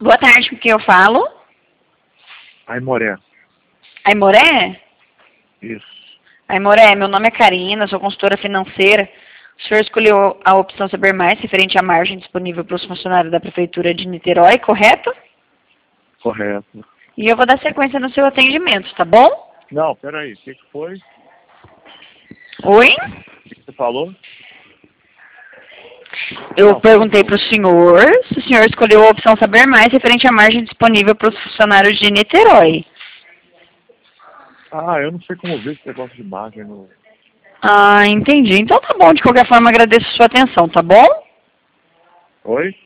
Boa tarde, com quem eu falo? Aimoré. Aimoré? Isso. Aimoré, meu nome é Karina, sou consultora financeira. O senhor escolheu a opção Saber Mais, referente à margem disponível para os funcionários da Prefeitura de Niterói, correto? Correto. E eu vou dar sequência no seu atendimento, tá bom? Não, peraí. O que foi? Oi? O que você falou? Eu perguntei para o senhor se o senhor escolheu a opção Saber Mais, referente à margem disponível para os funcionários de Niterói. Ah, eu não sei como ver esse negócio de margem. No... Ah, entendi. Então tá bom, de qualquer forma agradeço a sua atenção, tá bom? Oi?